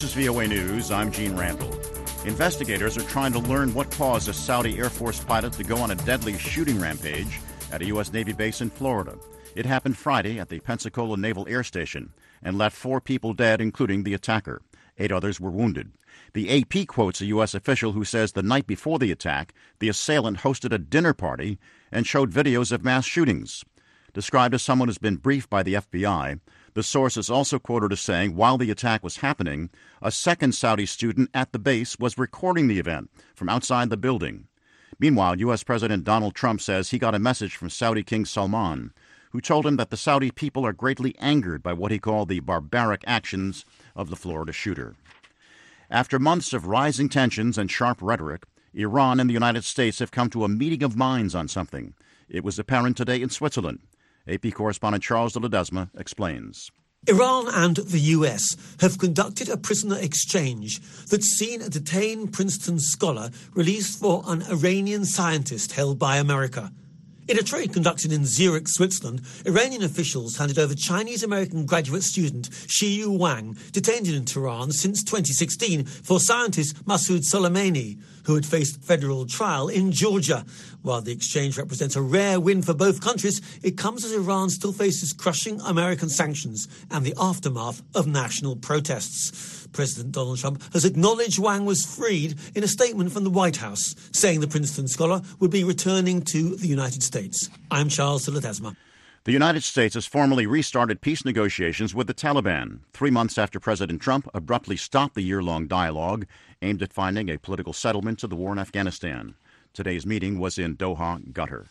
This is VOA News. I'm Gene Randall. Investigators are trying to learn what caused a Saudi Air Force pilot to go on a deadly shooting rampage at a U.S. Navy base in Florida. It happened Friday at the Pensacola Naval Air Station and left 4 people dead, including the attacker. 8 others were wounded. The AP quotes a U.S. official who says the night before the attack, the assailant hosted a dinner party and showed videos of mass shootings. Described as someone who's been briefed by the FBI, the source is also quoted as saying while the attack was happening, a second Saudi student at the base was recording the event from outside the building. Meanwhile, U.S. President Donald Trump says he got a message from Saudi King Salman, who told him that the Saudi people are greatly angered by what he called the barbaric actions of the Florida shooter. After months of rising tensions and sharp rhetoric, Iran and the United States have come to a meeting of minds on something. It was apparent today in Switzerland. AP correspondent Charles de Ledesma explains. Iran and the US have conducted a prisoner exchange that's seen a detained Princeton scholar released for an Iranian scientist held by America. In a trade conducted in Zurich, Switzerland, Iranian officials handed over Chinese-American graduate student Xiyu Wang, detained in Tehran since 2016 for scientist Masoud Soleimani, who had faced federal trial in Georgia. While the exchange represents a rare win for both countries, it comes as Iran still faces crushing American sanctions and the aftermath of national protests. President Donald Trump has acknowledged Wang was freed in a statement from the White House, saying the Princeton scholar would be returning to the United States. I'm Charles de Ledesma. The United States has formally restarted peace negotiations with the Taliban, 3 months after President Trump abruptly stopped the year-long dialogue aimed at finding a political settlement to the war in Afghanistan. Today's meeting was in Doha, Qatar.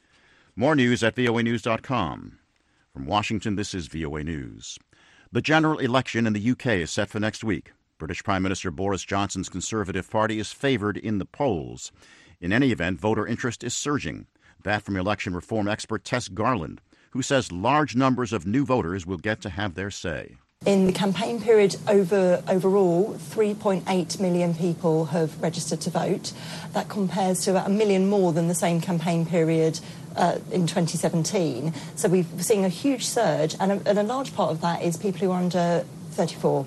More news at voanews.com. From Washington, this is VOA News. The general election in the UK is set for next week. British Prime Minister Boris Johnson's Conservative Party is favoured in the polls. In any event, voter interest is surging. That from election reform expert Tess Garland, who says large numbers of new voters will get to have their say. In the campaign period overall, 3.8 million people have registered to vote. That compares to about 1 million more than the same campaign period in 2017. So we're seeing a huge surge, and a large part of that is people who are under 34.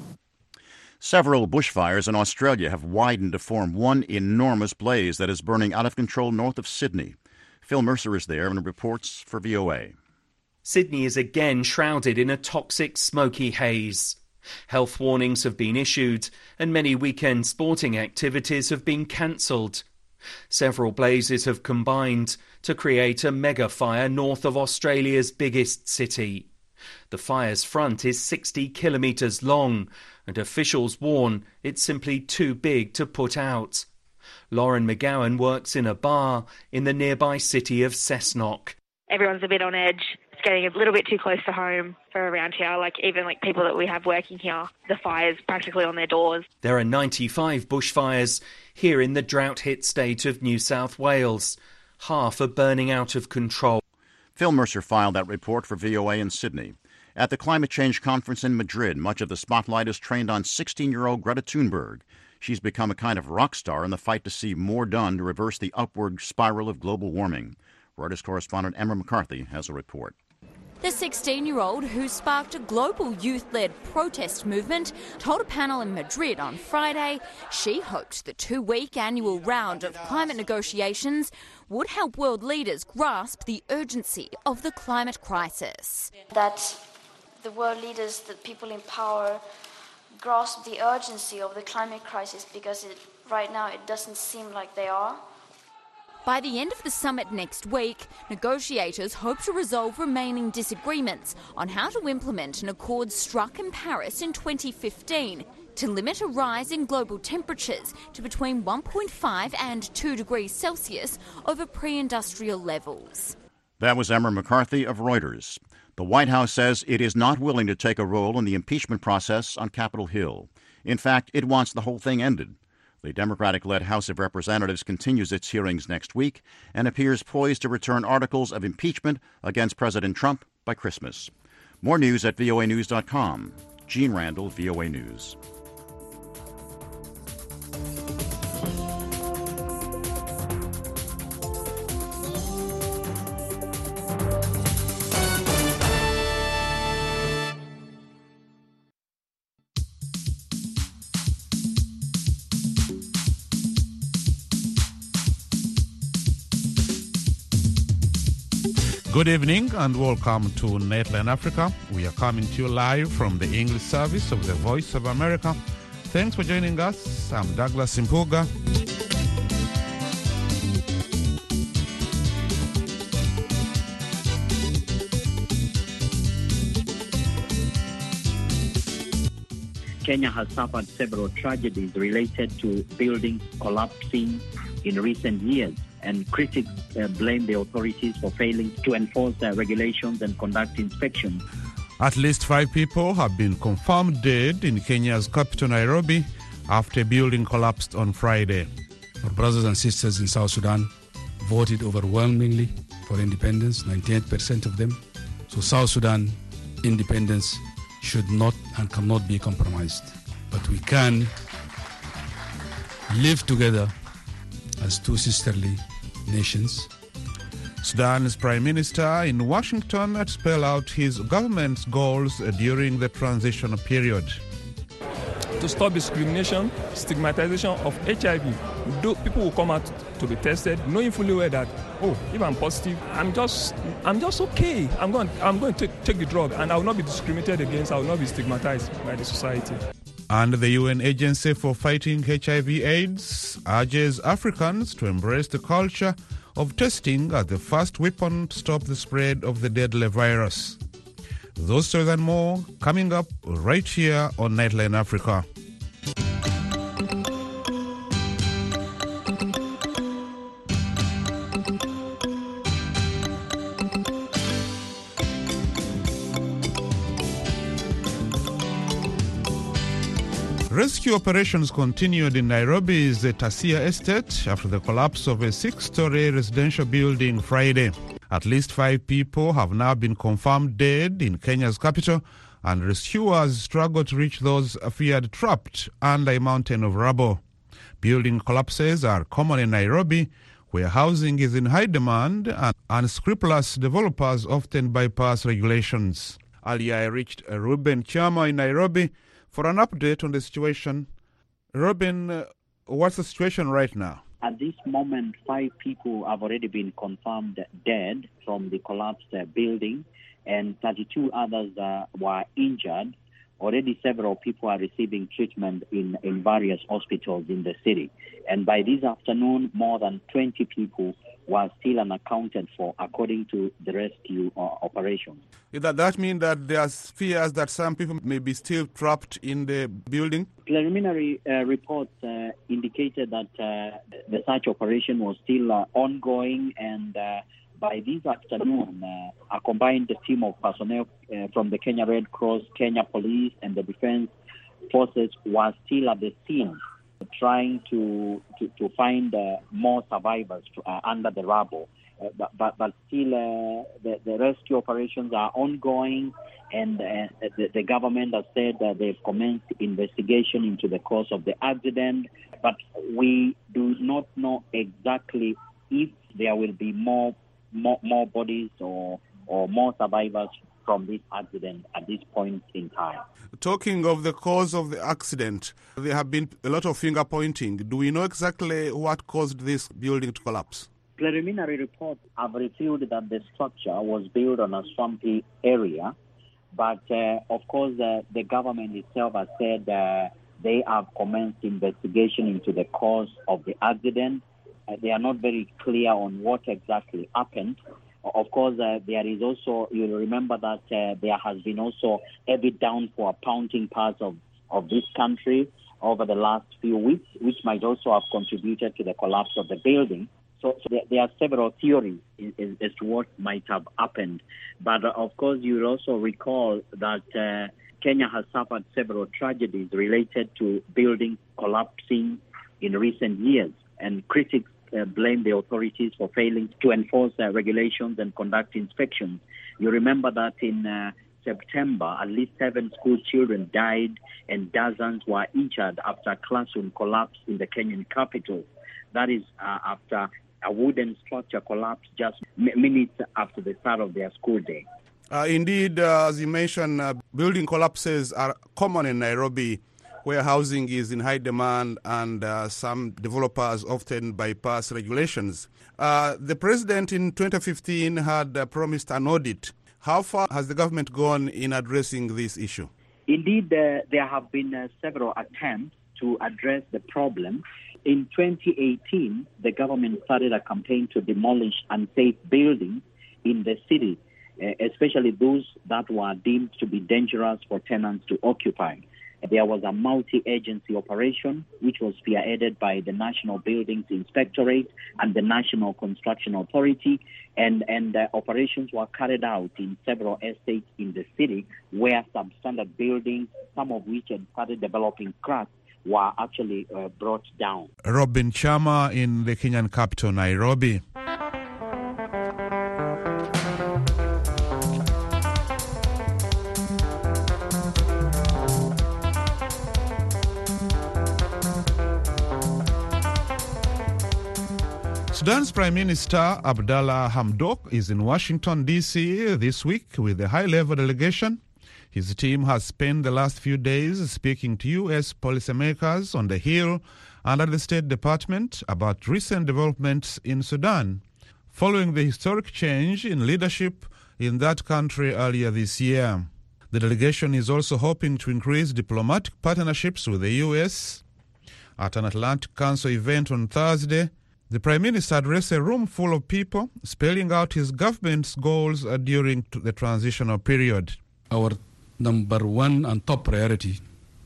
Several bushfires in Australia have widened to form one enormous blaze that is burning out of control north of Sydney. Phil Mercer is there and reports for VOA. Sydney is again shrouded in a toxic, smoky haze. Health warnings have been issued and many weekend sporting activities have been cancelled. Several blazes have combined to create a mega fire north of Australia's biggest city. The fire's front is 60 kilometres long and officials warn it's simply too big to put out. Lauren McGowan works in a bar in the nearby city of Cessnock. Everyone's a bit on edge. It's getting a little bit too close to home for around here. Even people that we have working here, the fire's practically on their doors. There are 95 bushfires here in the drought-hit state of New South Wales. Half are burning out of control. Phil Mercer filed that report for VOA in Sydney. At the climate change conference in Madrid, much of the spotlight is trained on 16-year-old Greta Thunberg. She's become a kind of rock star in the fight to see more done to reverse the upward spiral of global warming. Reuters correspondent Emma McCarthy has a report. The 16-year-old, who sparked a global youth-led protest movement, told a panel in Madrid on Friday she hoped the 2-week annual round of climate negotiations would help world leaders grasp the urgency of the climate crisis. That the world leaders, the people in power, grasp the urgency of the climate crisis, because right now it doesn't seem like they are. By the end of the summit next week, negotiators hope to resolve remaining disagreements on how to implement an accord struck in Paris in 2015 to limit a rise in global temperatures to between 1.5 and 2 degrees Celsius over pre-industrial levels. That was Emma McCarthy of Reuters. The White House says it is not willing to take a role in the impeachment process on Capitol Hill. In fact, it wants the whole thing ended. The Democratic-led House of Representatives continues its hearings next week and appears poised to return articles of impeachment against President Trump by Christmas. More news at voanews.com. Gene Randall, VOA News. Good evening and welcome to Nightline Africa. We are coming to you live from the English service of the Voice of America. Thanks for joining us. I'm Douglas Impuga. Kenya has suffered several tragedies related to buildings collapsing in recent years, and critics blame the authorities for failing to enforce regulations and conduct inspections. At least 5 people have been confirmed dead in Kenya's capital, Nairobi, after a building collapsed on Friday. Our brothers and sisters in South Sudan voted overwhelmingly for independence, 98% of them. So South Sudan independence should not and cannot be compromised. But we can live together as two sisterly nations. Sudan's Prime Minister in Washington had spelled out his government's goals during the transition period. To stop discrimination, stigmatization of HIV. People will come out to be tested, knowing fully well that, if I'm positive, I'm just okay. I'm going to take the drug, and I will not be discriminated against. I will not be stigmatized by the society. And the UN Agency for Fighting HIV/AIDS urges Africans to embrace the culture of testing as the first weapon to stop the spread of the deadly virus. Those stories and more coming up right here on Nightline Africa. Rescue operations continued in Nairobi's Tasia Estate after the collapse of a 6-story residential building Friday. At least 5 people have now been confirmed dead in Kenya's capital, and rescuers struggle to reach those feared trapped under a mountain of rubble. Building collapses are common in Nairobi, where housing is in high demand and unscrupulous developers often bypass regulations. Earlier, I reached Reuben Chama in Nairobi for an update on the situation. Reuben, what's the situation right now? At this moment, 5 people have already been confirmed dead from the collapsed building, and 32 others were injured. Already several people are receiving treatment in various hospitals in the city. And by this afternoon, more than 20 people were still unaccounted for, according to the rescue operations. That means that there's fears that some people may be still trapped in the building? Preliminary reports indicated that the search operation was still ongoing, and by this afternoon, a combined team of personnel from the Kenya Red Cross, Kenya Police, and the Defense Forces was still at the scene, trying to find more survivors under the rubble. But still, the rescue operations are ongoing, and the government has said that they've commenced investigation into the cause of the accident. But we do not know exactly if there will be more bodies or more survivors from this accident at this point in time. Talking of the cause of the accident, there have been a lot of finger pointing. Do we know exactly what caused this building to collapse? Preliminary reports have revealed that the structure was built on a swampy area, but of course the government itself has said they have commenced investigation into the cause of the accident. They are not very clear on what exactly happened. Of course, there is also, you'll remember that there has been also heavy downpour pounding parts of this country over the last few weeks, which might also have contributed to the collapse of the building. So there are several theories as to what might have happened. But of course, you will also recall that Kenya has suffered several tragedies related to buildings collapsing in recent years, and critics blame the authorities for failing to enforce regulations and conduct inspections. You remember that in September, at least 7 school children died and dozens were injured after a classroom collapsed in the Kenyan capital. That is after a wooden structure collapsed just minutes after the start of their school day. Indeed, as you mentioned, building collapses are common in Nairobi, where housing is in high demand and some developers often bypass regulations. The president in 2015 had promised an audit. How far has the government gone in addressing this issue? Indeed, there have been several attempts to address the problem. In 2018, the government started a campaign to demolish unsafe buildings in the city, especially those that were deemed to be dangerous for tenants to occupy. There was a multi-agency operation which was spearheaded by the National Buildings Inspectorate and the National Construction Authority, and operations were carried out in several estates in the city where substandard buildings, some of which had started developing cracks, were actually brought down. Robin Chama in the Kenyan capital, Nairobi. Sudan's Prime Minister Abdallah Hamdok is in Washington, D.C. this week with a high-level delegation. His team has spent the last few days speaking to U.S. policymakers on the Hill and at the State Department about recent developments in Sudan, following the historic change in leadership in that country earlier this year. The delegation is also hoping to increase diplomatic partnerships with the U.S. At an Atlantic Council event on Thursday, the Prime Minister addressed a room full of people, spelling out his government's goals during the transitional period. Our number one and top priority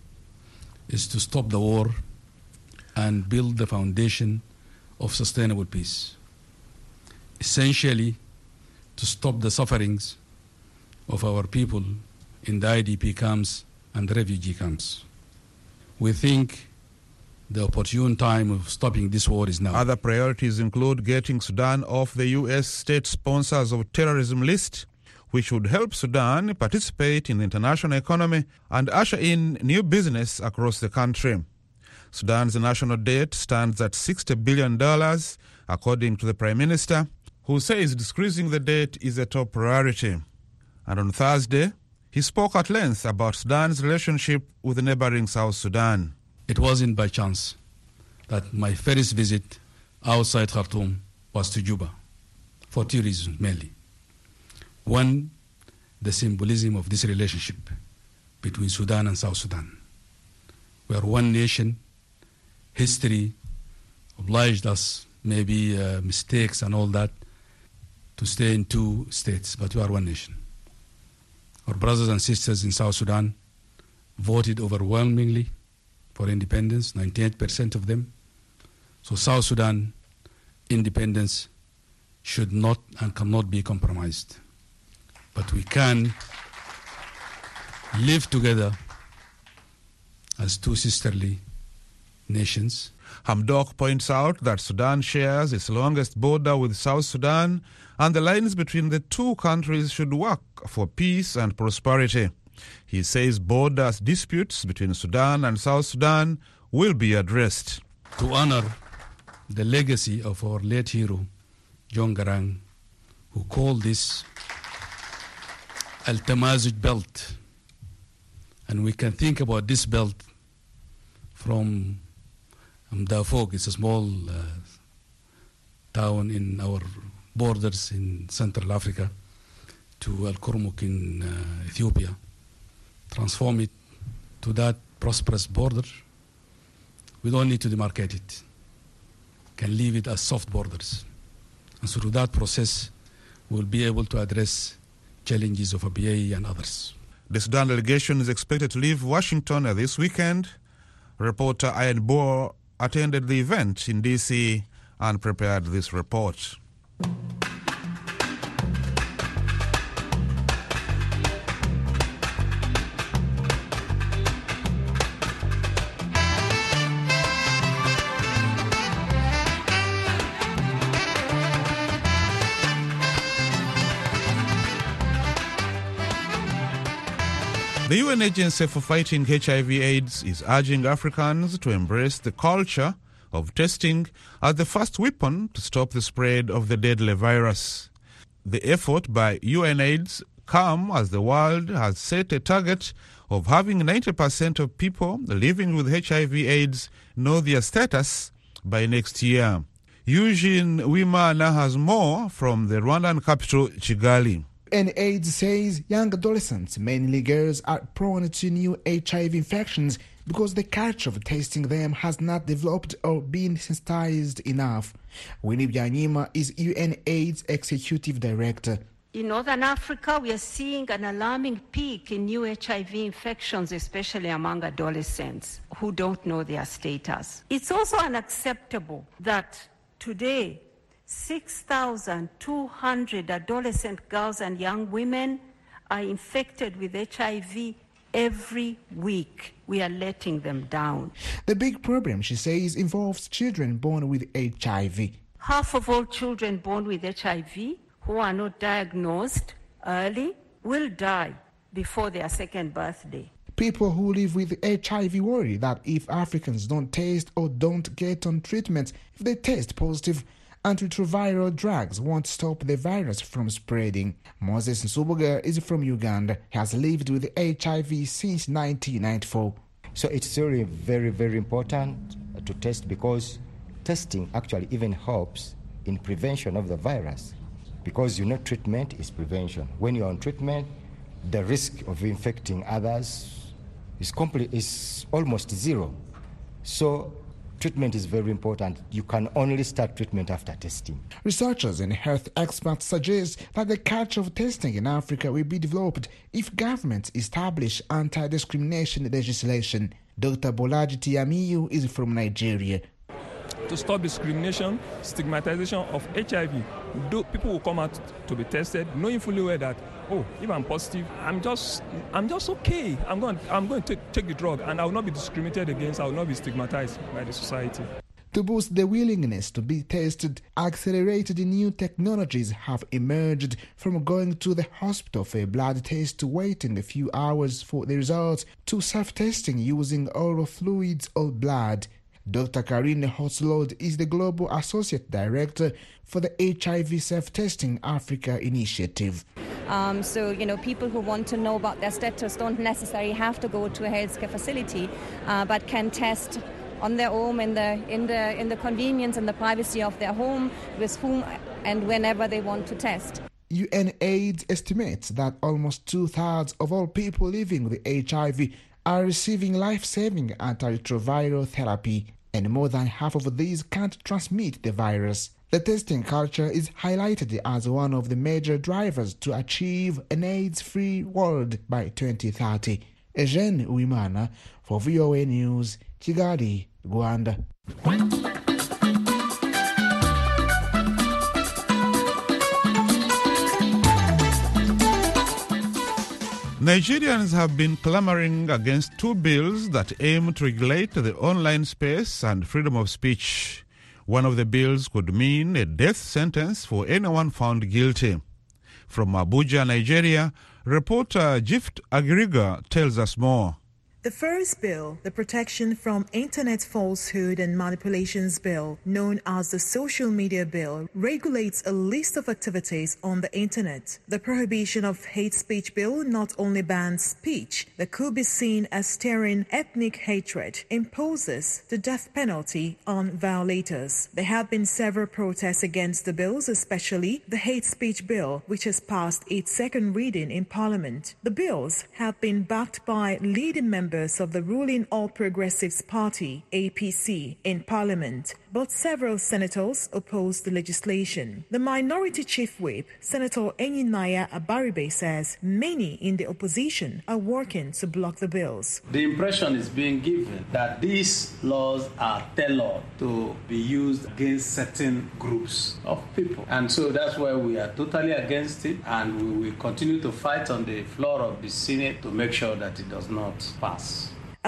is to stop the war and build the foundation of sustainable peace. Essentially, to stop the sufferings of our people in the IDP camps and refugee camps. We think the opportune time of stopping this war is now. Other priorities include getting Sudan off the U.S. state sponsors of terrorism list, which would help Sudan participate in the international economy and usher in new business across the country. Sudan's national debt stands at $60 billion, according to the Prime Minister, who says decreasing the debt is a top priority. And on Thursday, he spoke at length about Sudan's relationship with the neighboring South Sudan. It wasn't by chance that my first visit outside Khartoum was to Juba, for two reasons mainly. One, the symbolism of this relationship between Sudan and South Sudan. We are one nation. History obliged us, maybe mistakes and all that, to stay in two states, but we are one nation. Our brothers and sisters in South Sudan voted overwhelmingly for independence, 98% of them. So South Sudan independence should not and cannot be compromised. But we can live together as two sisterly nations. Hamdok points out that Sudan shares its longest border with South Sudan, and the lines between the two countries should work for peace and prosperity. He says border disputes between Sudan and South Sudan will be addressed. To honor the legacy of our late hero, John Garang, who called this Al Tamazug Belt. And we can think about this belt from Darfur. It's a small town in our borders in Central Africa, to Al Kurmuk in Ethiopia. Transform it to that prosperous border. We don't need to demarcate it. Can leave it as soft borders. And so through that process, we'll be able to address challenges of ABA and others. The Sudan delegation is expected to leave Washington this weekend. Reporter Ian Boer attended the event in D.C. and prepared this report. The UN Agency for Fighting HIV/AIDS is urging Africans to embrace the culture of testing as the first weapon to stop the spread of the deadly virus. The effort by UNAIDS come as the world has set a target of having 90% of people living with HIV/AIDS know their status by next year. Eugene Wimana has more from the Rwandan capital, Kigali. UNAIDS says young adolescents, mainly girls, are prone to new HIV infections because the culture of testing them has not developed or been sensitized enough. Winnie Byanyima is UNAIDS Executive Director. In Northern Africa, we are seeing an alarming peak in new HIV infections, especially among adolescents who don't know their status. It's also unacceptable that today 6,200 adolescent girls and young women are infected with HIV every week. We are letting them down. The big problem, she says, involves children born with HIV. Half of all children born with HIV who are not diagnosed early will die before their second birthday. People who live with HIV worry that if Africans don't test or don't get on treatment, if they test positive, antiretroviral drugs won't stop the virus from spreading. Moses Nsubuga is from Uganda. He has lived with HIV since 1994. So it's really very, very important to test, because testing actually even helps in prevention of the virus, because treatment is prevention. When you're on treatment, the risk of infecting others is almost zero. So treatment is very important. You can only start treatment after testing. Researchers and health experts suggest that the culture of testing in Africa will be developed if governments establish anti-discrimination legislation. Dr. Bolaji Tiamiyu is from Nigeria. To stop discrimination, stigmatization of HIV, people will come out to be tested, knowing fully well that, if I'm positive, I'm just okay. I'm going to take the drug, and I will not be discriminated against. I will not be stigmatized by the society. To boost the willingness to be tested, accelerated new technologies have emerged, from going to the hospital for a blood test to waiting a few hours for the results to self-testing using oral fluids or blood. Dr. Karine Hotslod is the Global Associate Director for the HIV Self-Testing Africa Initiative. People who want to know about their status don't necessarily have to go to a healthcare facility, but can test on their own in the convenience and the privacy of their home, with whom and whenever they want to test. UNAIDS estimates that almost 2/3 of all people living with HIV are receiving life-saving antiretroviral therapy, and more than half of these can't transmit the virus. The testing culture is highlighted as one of the major drivers to achieve an AIDS-free world by 2030. Eugene Uwimana for VOA News, Kigali, Rwanda. Nigerians have been clamoring against two bills that aim to regulate the online space and freedom of speech. One of the bills could mean a death sentence for anyone found guilty. From Abuja, Nigeria, reporter Gift Agriga tells us more. The first bill, the Protection from Internet Falsehood and Manipulations Bill, known as the Social Media Bill, regulates a list of activities on the Internet. The Prohibition of Hate Speech Bill not only bans speech that could be seen as stirring ethnic hatred, imposes the death penalty on violators. There have been several protests against the bills, especially the Hate Speech Bill, which has passed its second reading in Parliament. The bills have been backed by leading members of the ruling All Progressives Party, APC, in Parliament, but several senators opposed the legislation. The Minority Chief Whip, Senator Enyinaya Abaribe, says many in the opposition are working to block the bills. The impression is being given that these laws are tailored to be used against certain groups of people. And so that's why we are totally against it, and we will continue to fight on the floor of the Senate to make sure that it does not pass.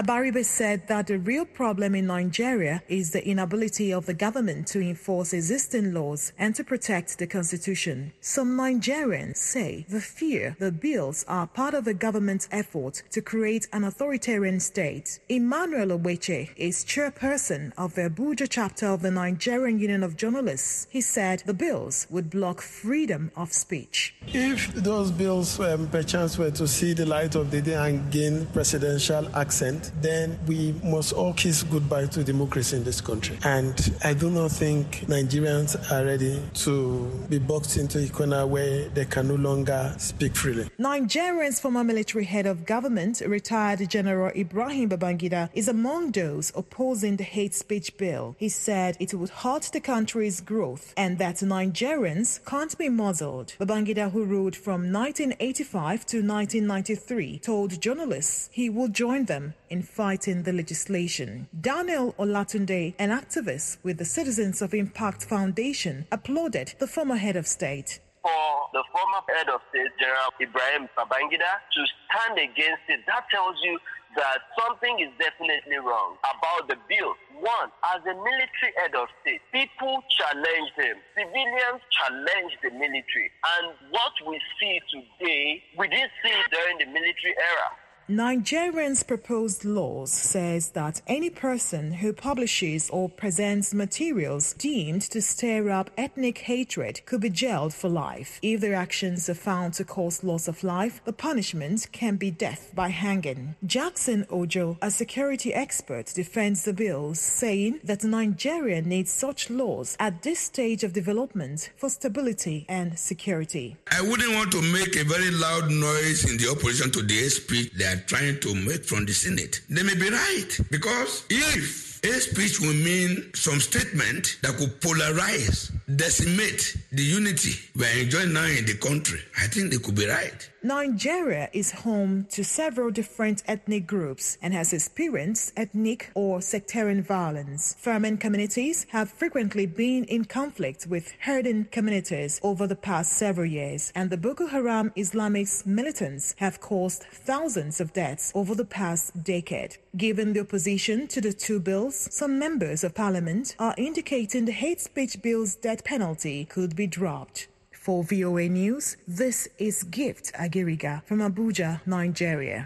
Abaribe said that the real problem in Nigeria is the inability of the government to enforce existing laws and to protect the constitution. Some Nigerians say they fear the bills are part of the government's effort to create an authoritarian state. Emmanuel Oweche is chairperson of the Abuja chapter of the Nigerian Union of Journalists. He said the bills would block freedom of speech. If those bills perchance were to see the light of the day and gain presidential accent, then we must all kiss goodbye to democracy in this country. And I do not think Nigerians are ready to be boxed into a corner where they can no longer speak freely. Nigeria's former military head of government, retired General Ibrahim Babangida, is among those opposing the hate speech bill. He said it would halt the country's growth and that Nigerians can't be muzzled. Babangida, who ruled from 1985 to 1993, told journalists he would join them in fighting the legislation. Daniel Olatunde, an activist with the Citizens of Impact Foundation, applauded the former head of state. For the former head of state, General Ibrahim Babangida, to stand against it, that tells you that something is definitely wrong about the bill. One, as a military head of state, people challenged him. Civilians challenged the military. And what we see today, we didn't see during the military era. Nigerians' proposed laws says that any person who publishes or presents materials deemed to stir up ethnic hatred could be jailed for life. If their actions are found to cause loss of life, the punishment can be death by hanging. Jackson Ojo, a security expert, defends the bill, saying that Nigeria needs such laws at this stage of development for stability and security. I wouldn't want to make a very loud noise in the opposition to the speech they are trying to make from the Senate. They may be right, because if a speech will mean some statement that could polarize, decimate the unity we are enjoying now in the country, I think they could be right. Nigeria is home to several different ethnic groups and has experienced ethnic or sectarian violence. Farming communities have frequently been in conflict with herding communities over the past several years, and the Boko Haram Islamic militants have caused thousands of deaths over the past decade. Given the opposition to the two bills, some members of parliament are indicating the hate speech bill's death penalty could be dropped. For VOA News, this is Gift Agiriga from Abuja, Nigeria.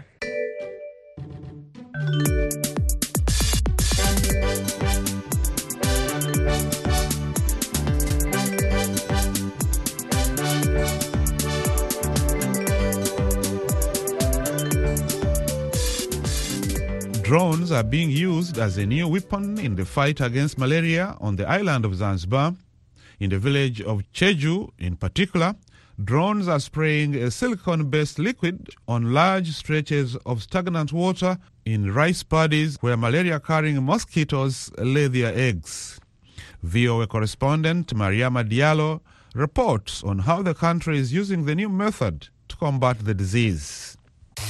Drones are being used as a new weapon in the fight against malaria on the island of Zanzibar. In the village of Cheju, in particular, drones are spraying a silicone-based liquid on large stretches of stagnant water in rice paddies where malaria-carrying mosquitoes lay their eggs. VOA correspondent Mariama Diallo reports on how the country is using the new method to combat the disease.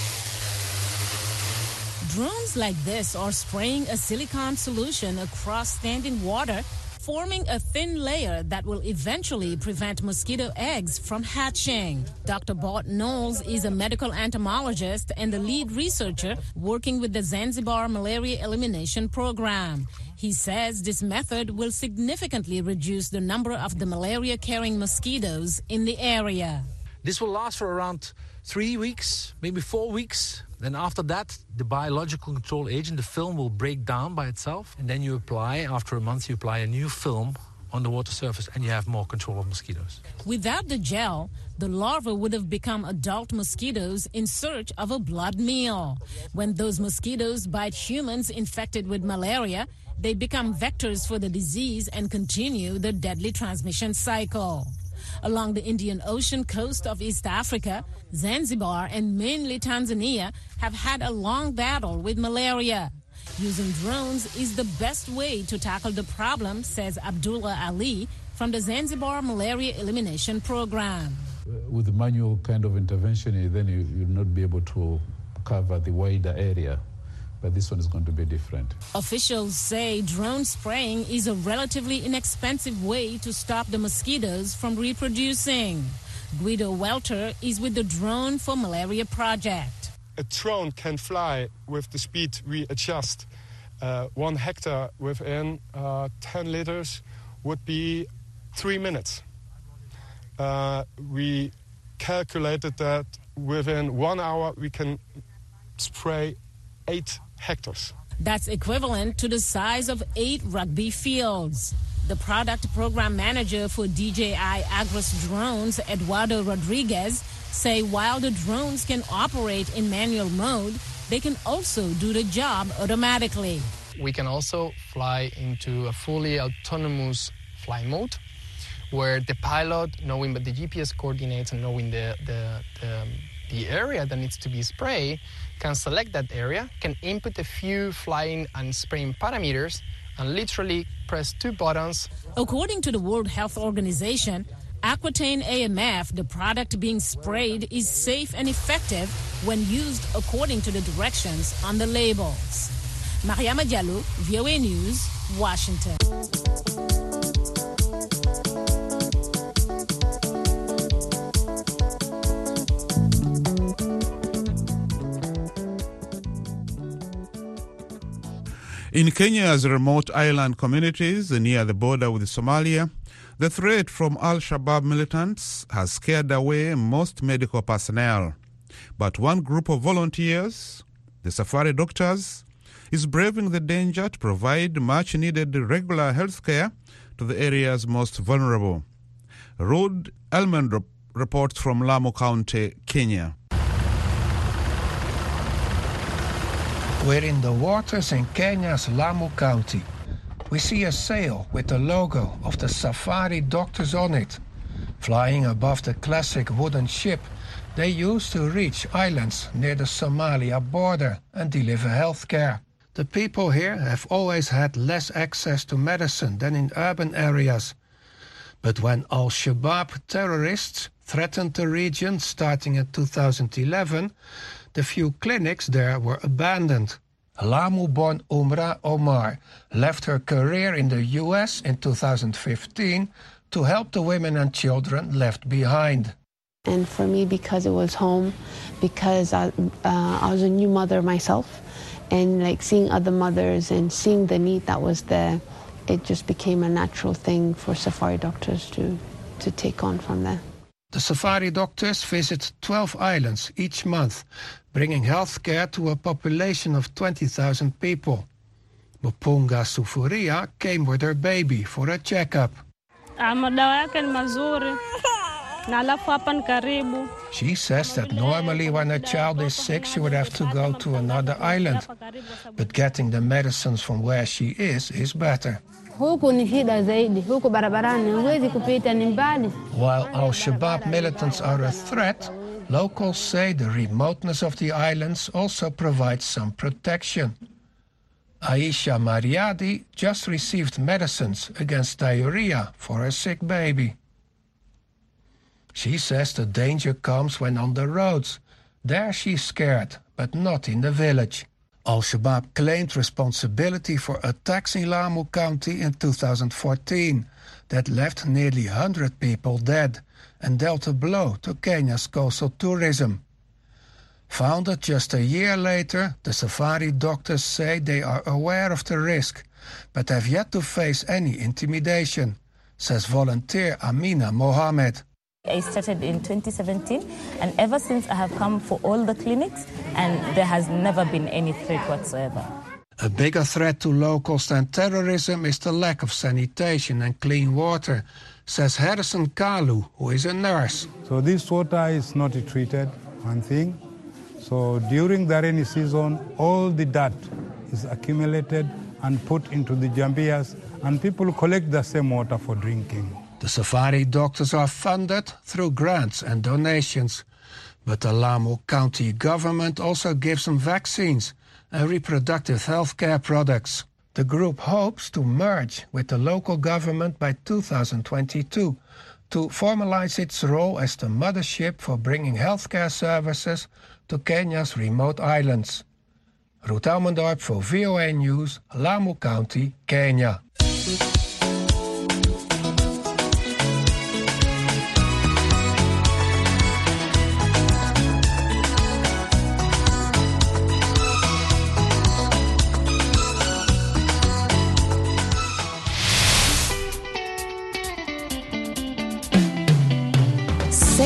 Drones like this are spraying a silicone solution across standing water, forming a thin layer that will eventually prevent mosquito eggs from hatching. Dr. Bart Knowles is a medical entomologist and the lead researcher working with the Zanzibar Malaria Elimination Program. He says this method will significantly reduce the number of the malaria-carrying mosquitoes in the area. This will last for around 3 weeks, maybe 4 weeks. Then after that, the biological control agent, the film, will break down by itself. And then you apply, after a month, you apply a new film on the water surface and you have more control of mosquitoes. Without the gel, the larvae would have become adult mosquitoes in search of a blood meal. When those mosquitoes bite humans infected with malaria, they become vectors for the disease and continue the deadly transmission cycle. Along the Indian Ocean coast of East Africa, Zanzibar and mainly Tanzania have had a long battle with malaria. Using drones is the best way to tackle the problem, says Abdullah Ali from the Zanzibar Malaria Elimination Program. With the manual kind of intervention, then you'll not be able to cover the wider area. But this one is going to be different. Officials say drone spraying is a relatively inexpensive way to stop the mosquitoes from reproducing. Guido Welter is with the Drone for Malaria Project. a drone can fly with the speed we adjust, 1 hectare within 10 liters would be 3 minutes. We calculated that within 1 hour we can spray 8 hectares. That's equivalent to the size of 8 rugby fields. The product program manager for DJI Agris drones, Eduardo Rodriguez, say while the drones can operate in manual mode, they can also do the job automatically. We can also fly into a fully autonomous fly mode, where the pilot, knowing the GPS coordinates and knowing the area that needs to be sprayed, can select that area, can input a few flying and spraying parameters, and literally press 2 buttons. According to the World Health Organization, Aquitaine AMF, the product being sprayed, is safe and effective when used according to the directions on the labels. Mariama Diallo, VOA News, Washington. In Kenya's remote island communities near the border with Somalia, the threat from Al-Shabaab militants has scared away most medical personnel. But one group of volunteers, the Safari Doctors, is braving the danger to provide much-needed regular health care to the area's most vulnerable. Rod Elmond reports from Lamu County, Kenya. We're in the waters in Kenya's Lamu County. We see a sail with the logo of the Safari Doctors on it. Flying above the classic wooden ship they use to reach islands near the Somalia border and deliver health care. The people here have always had less access to medicine than in urban areas. But when Al-Shabaab terrorists threatened the region starting in 2011, the few clinics there were abandoned. Lamu-born Umrah Omar left her career in the US in 2015 to help the women and children left behind. And for me, because it was home, because I was a new mother myself, and like seeing other mothers and seeing the need that was there, it just became a natural thing for Safari Doctors to take on from there. The Safari Doctors visit 12 islands each month, bringing health care to a population of 20,000 people. Mupunga Sufuria came with her baby for a checkup. She says that normally when a child is sick, she would have to go to another island. But getting the medicines from where she is better. While Al-Shabaab militants are a threat, locals say the remoteness of the islands also provides some protection. Aisha Mariadi just received medicines against diarrhea for her sick baby. She says the danger comes when on the roads. There she's scared, but not in the village. Al-Shabaab claimed responsibility for attacks in Lamu County in 2014 that left nearly 100 people dead and dealt a blow to Kenya's coastal tourism. Founded just a year later, the Safari Doctors say they are aware of the risk, but have yet to face any intimidation, says volunteer Amina Mohammed. I started in 2017, and ever since I have come for all the clinics, and there has never been any threat whatsoever. A bigger threat to locals than terrorism is the lack of sanitation and clean water, says Harrison Kalu, who is a nurse. So this water is not treated, one thing. So during the rainy season, all the dirt is accumulated and put into the jambias, and people collect the same water for drinking. The Safari Doctors are funded through grants and donations. But the Lamu County government also gives them vaccines and reproductive health care products. The group hopes to merge with the local government by 2022 to formalize its role as the mothership for bringing healthcare services to Kenya's remote islands. Ruth Elmendorp for VOA News, Lamu County, Kenya.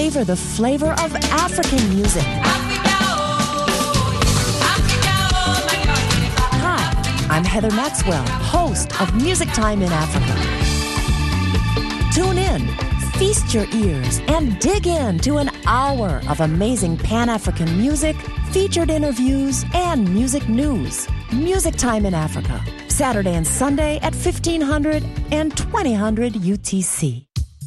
savor the flavor of African music. Hi, I'm Heather Maxwell, host of Music Time in Africa. Tune in, feast your ears, and dig into an hour of amazing Pan-African music, featured interviews, and music news. Music Time in Africa, Saturday and Sunday at 1500 and 2000 UTC.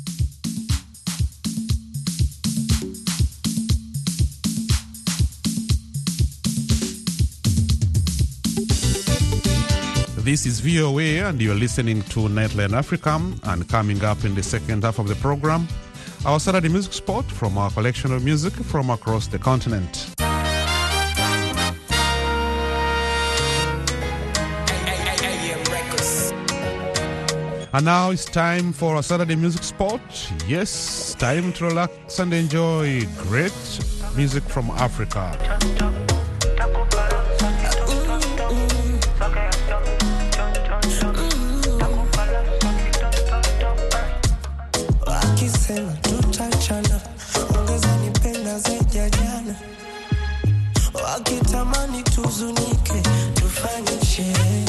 This is VOA and you're listening to Nightline Africa, and coming up in the second half of the program, our Saturday music spot from our collection of music from across the continent. And now it's time for a Saturday music spot. Yes, time to relax and enjoy great music from Africa. Tutachana, ongeza nipenda zaidi ya jana. Wakitamani tuzunike, tufanye sherehe.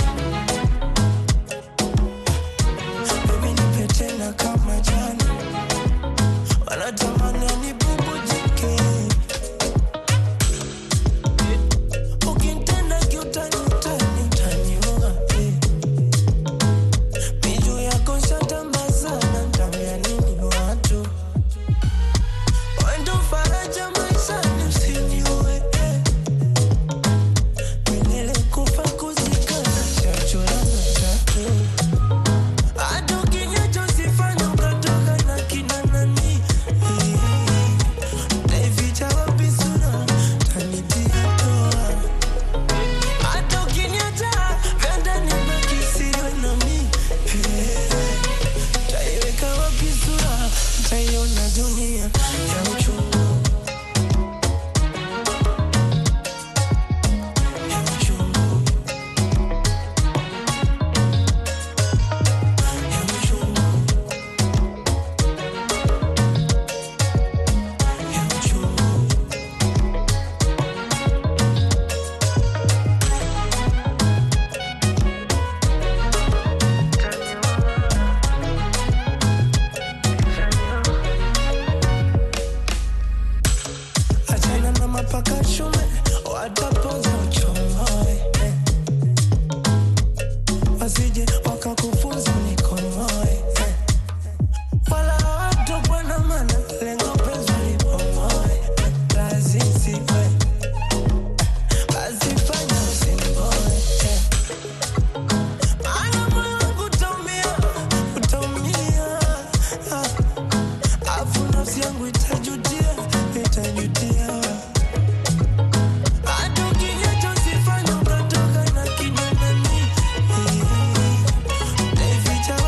Baby nipe tena kama jana. Wanatamani nibubujike. Ukintenda kiutani utaniua. Miju yako shatambazana, ntamia nini watu. Wendo faraja maishani usiniue. Milele kufa kuzikana, shachorana tatu. Hata ukinyata usifanye ukatoka na kina nani. Naificha wapi sura, tanitia toa. Hata ukinyata, venda nibaki siri nami. Taiweka wapi sura, taiona dunia ya uchungu. Achana na mapaka shume, wataponza uchomoe. Wasije wakakufunza nikomoe. Wala hawatokwa na maana, lengo penzi lipomoe. Lazizi we, azifanya usimboe. Maana moyo wangu utaumia, utaumia. Afu nafsi yangu itajutia, itajutia. Hata ukinyata usifanye ukatoka na kina nani. Naificha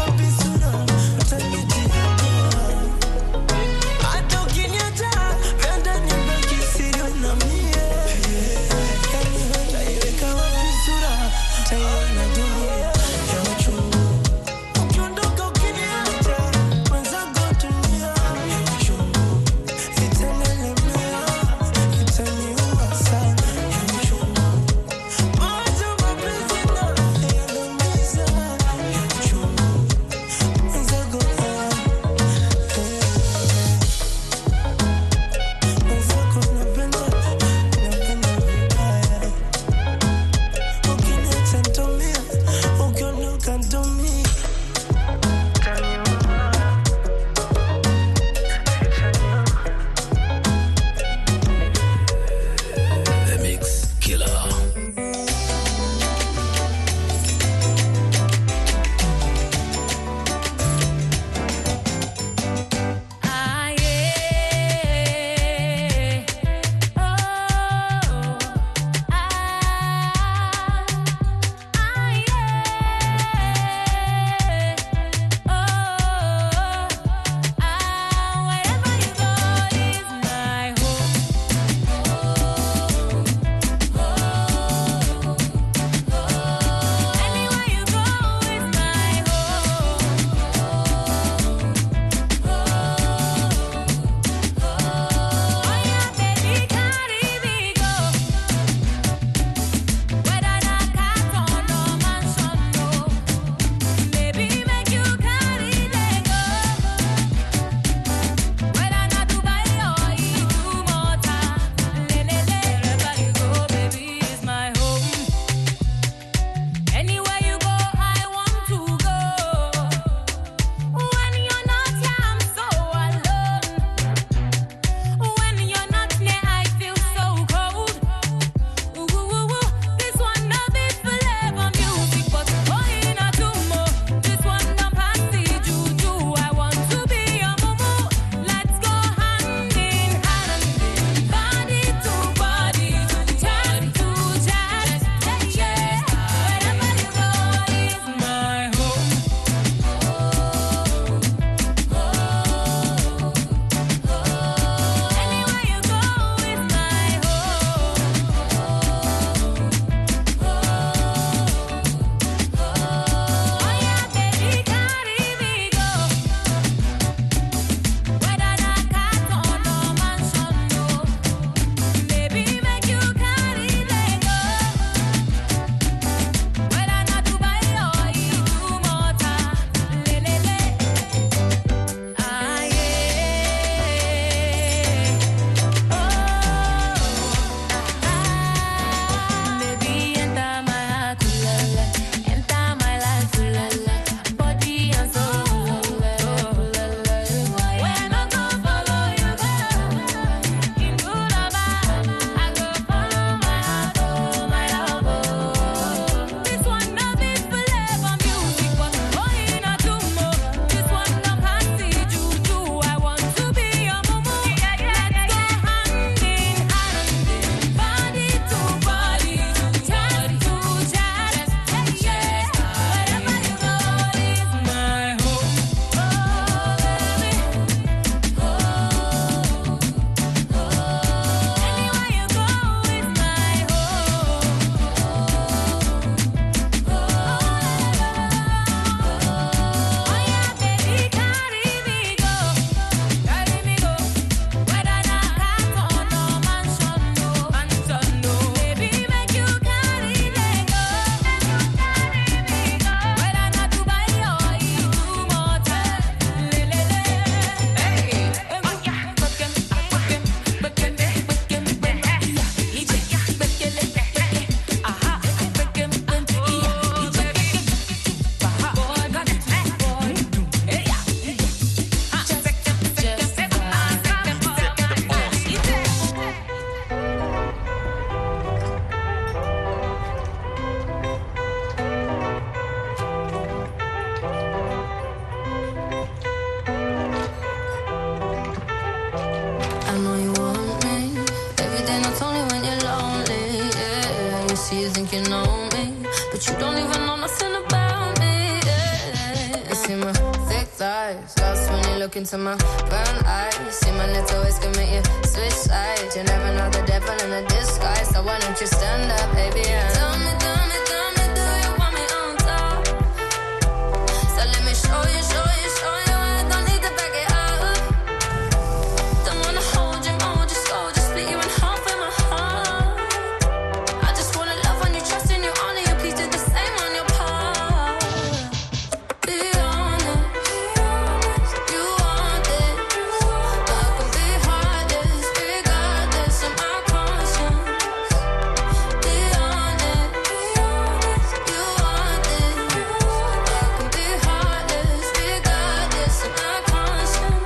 look into my brown eyes, see my lips always commit you switch sides. You never know the devil in a disguise, so why don't you stand up, baby? And tell me, do you want me on top? So let me show you, I don't need to back it up. Don't wanna hold you, mold you, slow, just split you in half with my heart. I just wanna love on you, trust in you, honor you, please do the same on your part. Be honest, you want it. I can be heartless, regardless of my conscience. Be honest, you want it. I can be heartless, regardless of my conscience.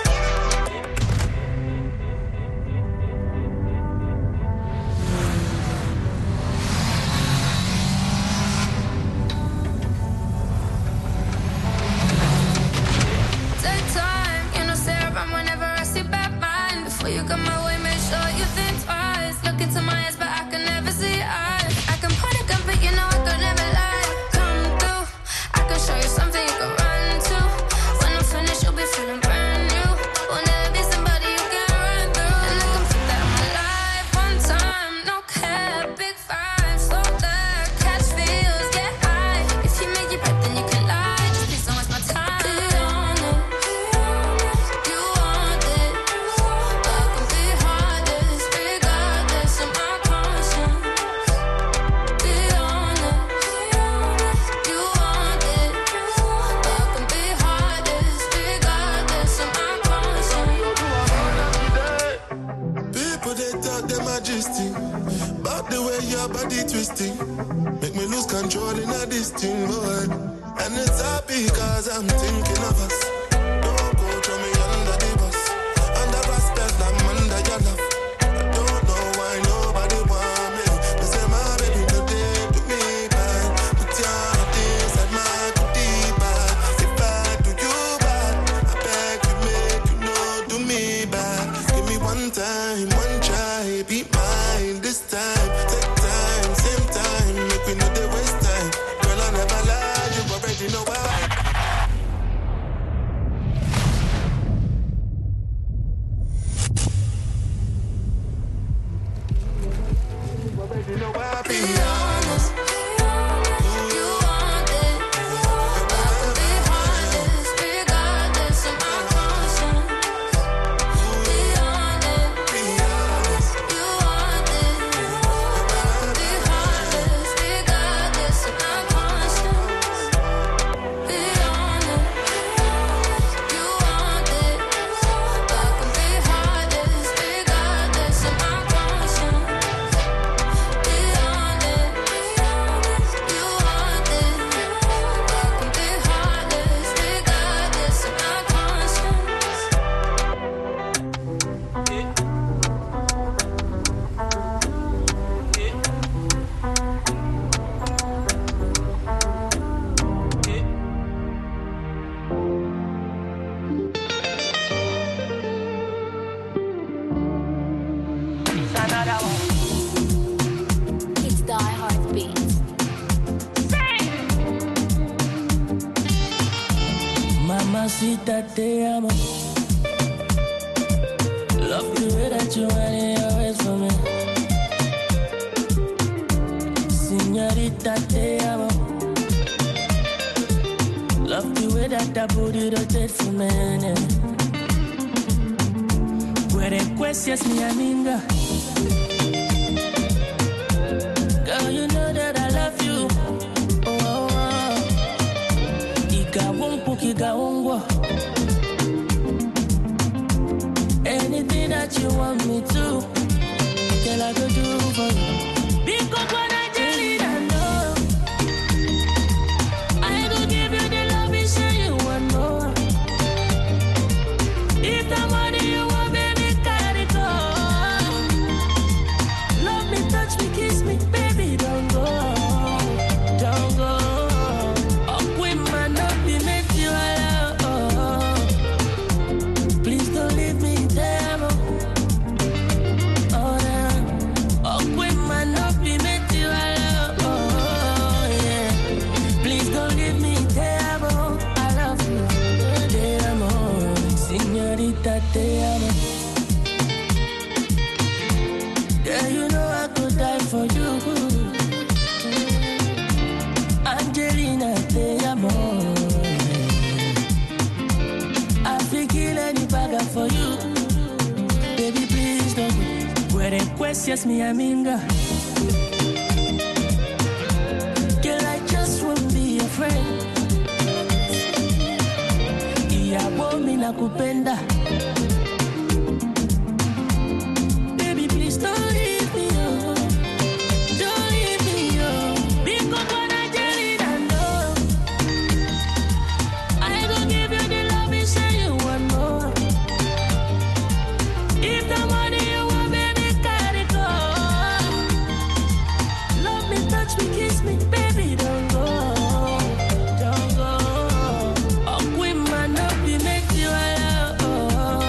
Take time, you know, stay around whenever I see bad mind. Before you come my way, make sure you think twice. Look into my eyes, but I can never see eyes. I can point a gun, but you know I could never lie. Come through, I can show you something you can run to. When I'm finished, you'll be feeling brand new. Will never be somebody you can run through. And I can put that in my life one time, no care, big five, slow that, catch feels, get high. If you make your breath, then you can lie. Just please don't waste my time. Be honest, you want it. I can be heartless, regardless of my conscience. Be honest, you want it. I can be heartless, regardless of my conscience. People they talk them majesty, but the way your body twisting make me lose control in a this thing, boy. And it's happy cause I'm thinking of us. Don't go throw me under the bus, under respect, I'm under your love. I don't know why nobody want me. They say my baby no day to me bad, but your things at my goodie bad. If I do you bad, I beg you make you know do me bad. Give me one time, one try, be mine this time. Take time, same time, make we know they waste time. Girl, I never lie, you already know why. You already know why. Be honest, You want it. I can be heartless, regardless of my conscience. Be honest, you want it. I can be heartless, regardless of my conscience. Be honest, you want it. I can be heartless, regardless of my conscience. Be honest, you want it. I can be heartless, regardless of my It's Die Hard Beats. Mamacita, te amo. Love the way that you run it always for me. Señorita, te amo. Love the way that that booty rotate for me. Cuerecuesias, mi amiga. Girl, you know that I love you. Oh, oh. Ikawumpu, kikawungwa. Anything that you want me to, girl, I go do for you. Because when I tell you that no, I go give you the love you say you want more. If the money you want, baby, carry go. Love me, touch me, kiss me, baby, don't go. Don't go. Oh, queen man, not be made you alone. Please don't leave me there. Oh, damn. Oh, queen man, not be made you yes, me, I mean, girl, I just won't be your friend. Iyabo mi nakupenda. Baby, please don't leave me, oh. Don't leave me, oh. Because when I tell it, I know I gon' give you the love you say you want more. If the money you want, baby, carry go. Love me, touch me, kiss me, baby, don't go. Don't go. Oh, queen man, up, you make you alone.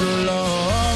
so long.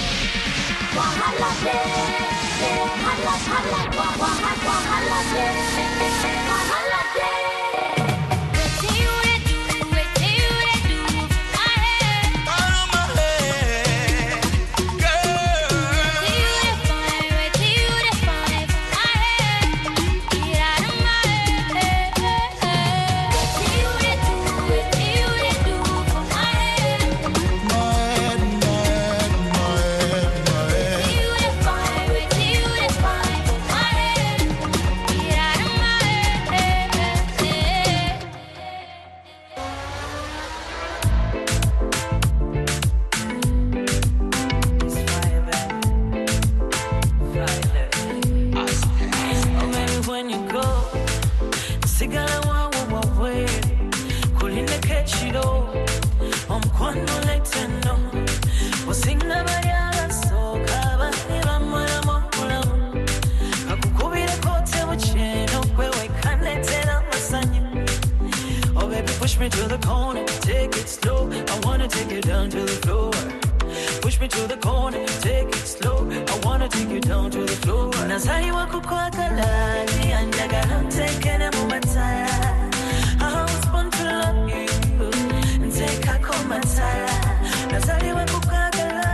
Push me to the corner, take it slow. I wanna take you down to the floor. Push me to the corner, take it slow. I wanna take you down to the floor. Nazaliwa kukwakala, niyandagala ntekene mu matala. I was born to love you, nteka ko matala. Nazaliwa kukwakala,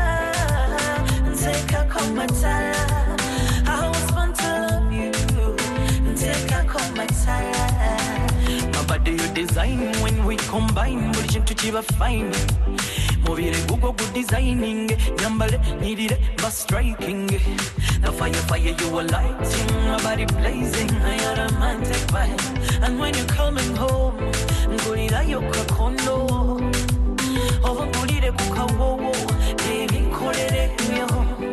nteka ko matala. I was born to love you, nteka ko matala. Body you design when we combine, bridging to chiva fine. Movie Google good designing, nyambale needed but striking. The fire you were lighting, my body blazing, I had a romantic vibe. And when you're coming home, ngulira yoka kondo, over ngulire kukawo, baby kolere yo.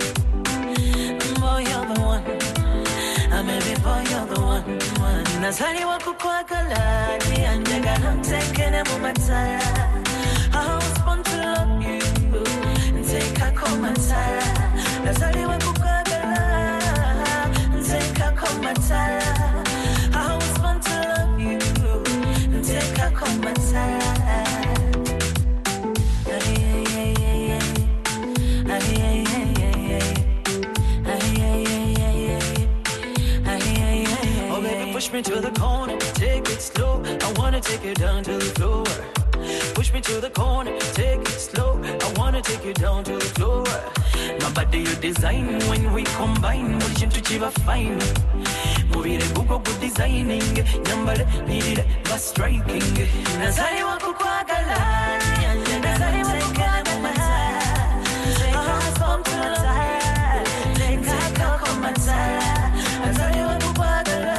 Boy you're the one, maybe boy you're the one. Nazaliwa kukwakala, niyandagala ntekene mu matala. I was born to love you, nteka ko matala. Nazaliwa kukwakala, nteka ko matala. I was born to love you, nteka ko matala. Push me to the corner, take it slow. I wanna take you down to the floor. Push me to the corner, take it slow. I wanna take you down to the floor. My body you design when we combine. Bridging to chiva fine. Movie Google good designing. Nyambale needed but striking. Nazaliwa kukwakala, nazaliwa kukwakala. I was born to love, take a komatala. Nazaliwa kukwakala.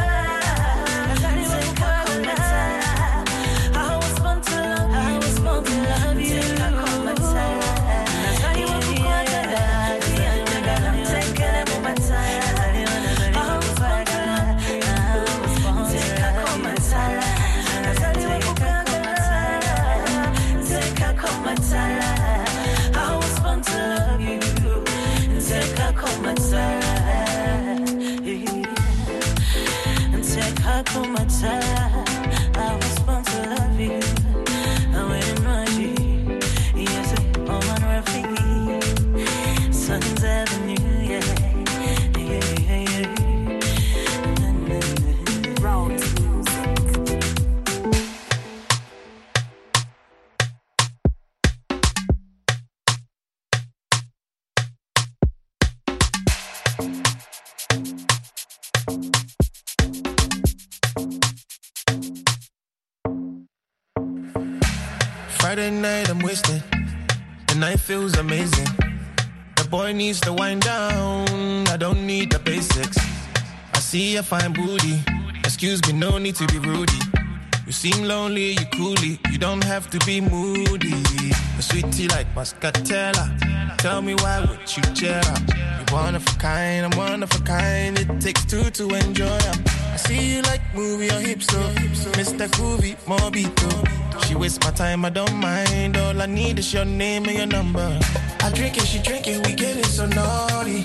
I was born to love you. I went Raji. Yes, Oman Rafiki. Sons Avenue, yeah. Rose Friday night, I'm wasted. The night feels amazing. The boy needs to wind down. I don't need the basics. I see a fine booty. Excuse me, no need to be rude. You seem lonely, you coolly. You don't have to be moody. A sweetie like Muscatella. Tell me why would you cheer up? You're one of a kind, I'm one of a kind. It takes two to enjoy them. I see you like movie or hips, so Mr. Groovy, Mobito. She wastes my time, I don't mind. All I need is your name and your number. I drink it, she drink it, we getting so naughty.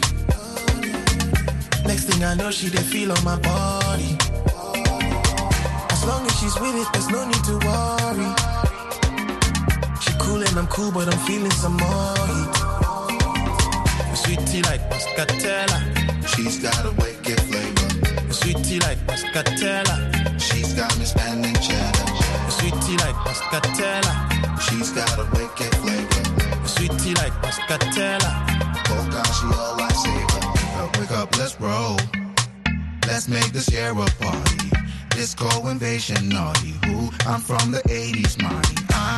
Next thing I know, she dey feel on my body. As long as she's with it, there's no need to worry. She cool and I'm cool, but I'm feeling some more heat. Sweetie like Muscatella. She's got a wicked flavor. Sweetie like Muscatella. She's got me spending cheddar. Sweetie like Muscatella. She's got a wicked flavor. Sweetie like Muscatella. Oh gosh, she a lifesaver. Wake up, let's roll. Let's make this year a party. Disco invasion, naughty. Who? I'm from the 80s, money.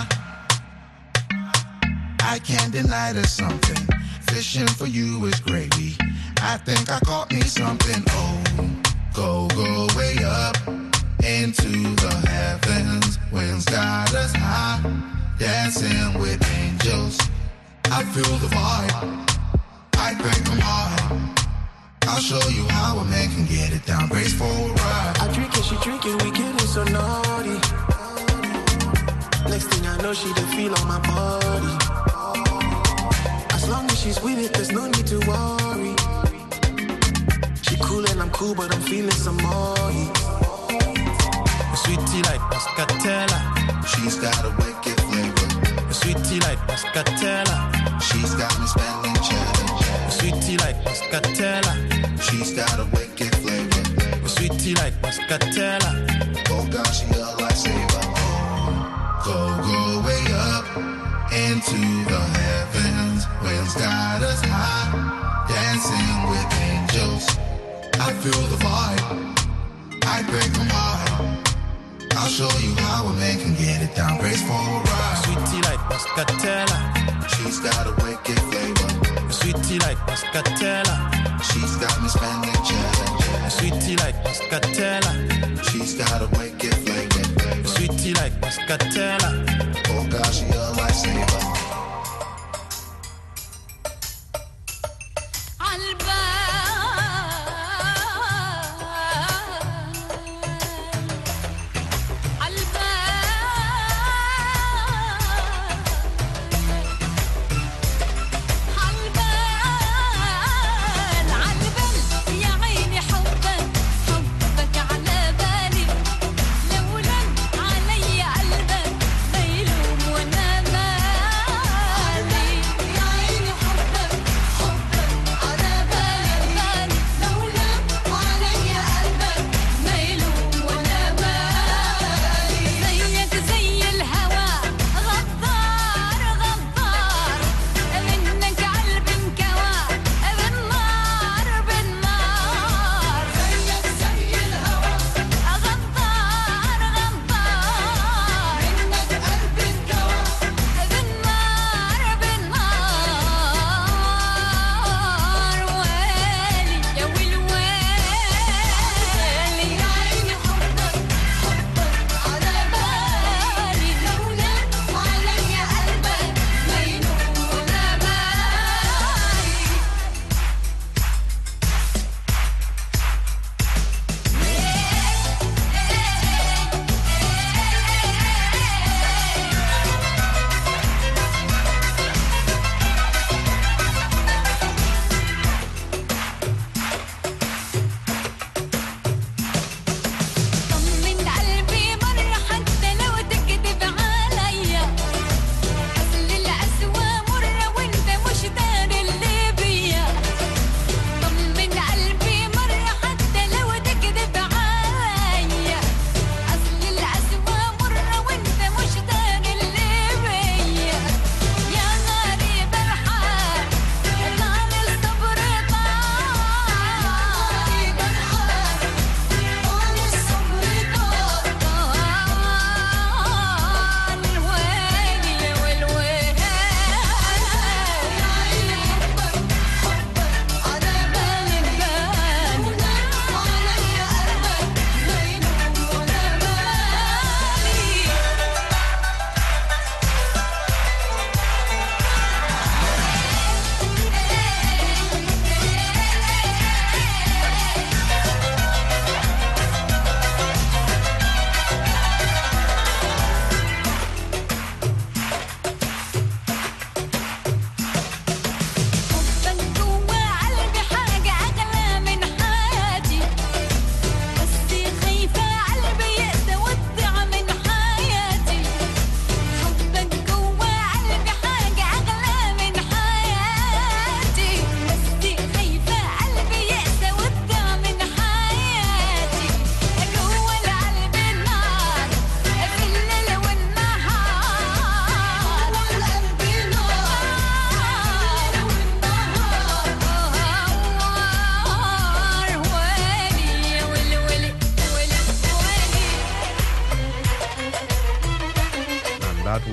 I can't deny there's something. Fishing for you is gravy. I think I caught me something. Oh, go way up into the heavens. Winds got us high, dancing with angels. I feel the vibe. I think I'm high. I'll show you how a man can get it down. Graceful ride. I drink it, she drink it, we getting so naughty. Next thing I know, she the feel on my body. As long as she's with it, there's no need to worry. She cool and I'm cool, but I'm feeling some more. Sweetie like Muscatella. She's got a wicked flavor. Sweetie like Muscatella. She's got me spending cheddar. Sweetie like Muscatella. She's got a wicked flavor. Sweetie like Muscatella. Oh gosh, she a lifesaver. Go way up into the heavens. Winds got us high, dancing with angels. I feel the vibe. I think I'm high. I'll show you how a man can get it down. Graceful ride. Sweetie like Muscatella. She's got a wicked flavor. Sweetie like Muscatella. She's got me spending cheddar. Sweetie like Muscatella. She's got a wicked flavor. Sweetie like Muscatella. Oh gosh, she a lifesaver.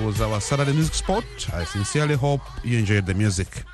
was our Saturday Music Spot. I sincerely hope you enjoyed the music.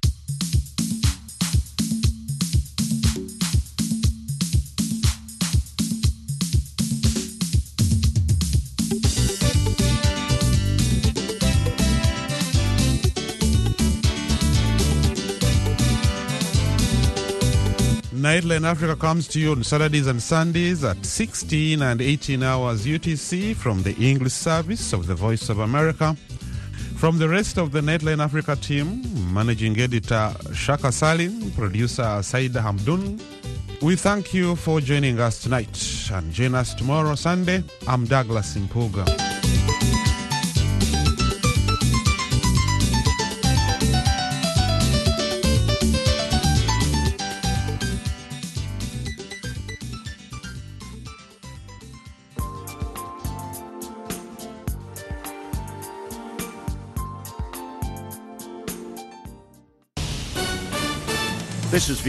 Nightline Africa comes to you on Saturdays and Sundays at 16 and 18 hours UTC from the English service of the Voice of America. From the rest of the Nightline Africa team, managing editor Shaka Salim, producer Saida Hamdun, we thank you for joining us tonight. And join us tomorrow, Sunday. I'm Douglas Impuga. This is